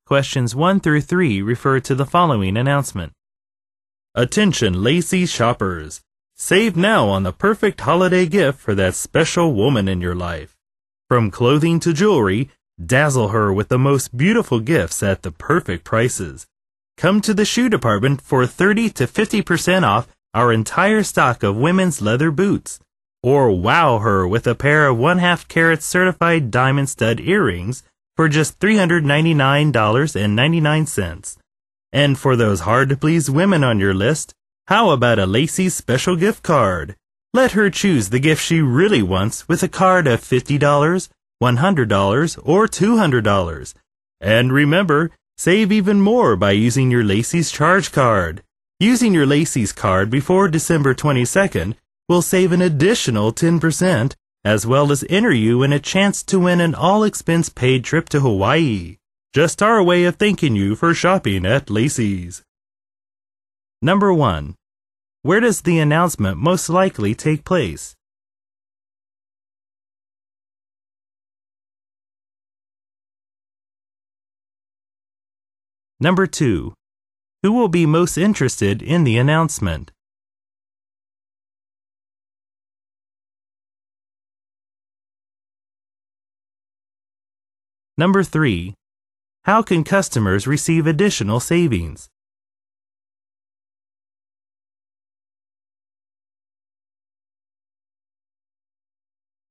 Questions 1 through 3 refer to the following announcement. Attention Lacey's shoppers! Save now on the perfect holiday gift for that special woman in your life. From clothing to jewelry, dazzle her with the most beautiful gifts at the perfect prices. Come to the shoe department for 30 to 50% off our entire stock of women's leather boots. Or wow her with a pair of 1/2 carat certified diamond stud earrings for just $399.99. And for those hard-to-please women on your list, how about a Lacey's special gift card? Let her choose the gift she really wants with a card of $50, $100, or $200. And remember, save even more by using your Lacey's Charge Card. Using your Lacey's card before December 22nd will save an additional 10%, as well as enter you in a chance to win an all-expense-paid trip to Hawaii. Just our way of thanking you for shopping at Lacey's. Number 1. Where does the announcement most likely take place? Number 2. Who will be most interested in the announcement? Number 3. How can customers receive additional savings?